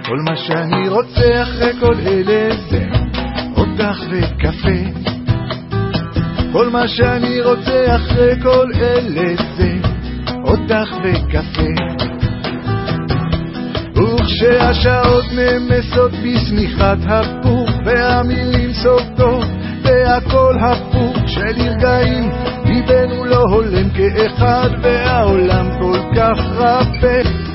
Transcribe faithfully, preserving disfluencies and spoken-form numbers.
כל מה שאני רוצה אחרי כל אלה זה אותך וקפה. כל מה שאני רוצה אחרי כל אלה זה אותך וקפה. וכשהשעות נמסות בסמיכת הפוך והמילים סובתות והכל הפוך של רגעים ליבנו לא הולם כאחד והעולם כל כך רפה.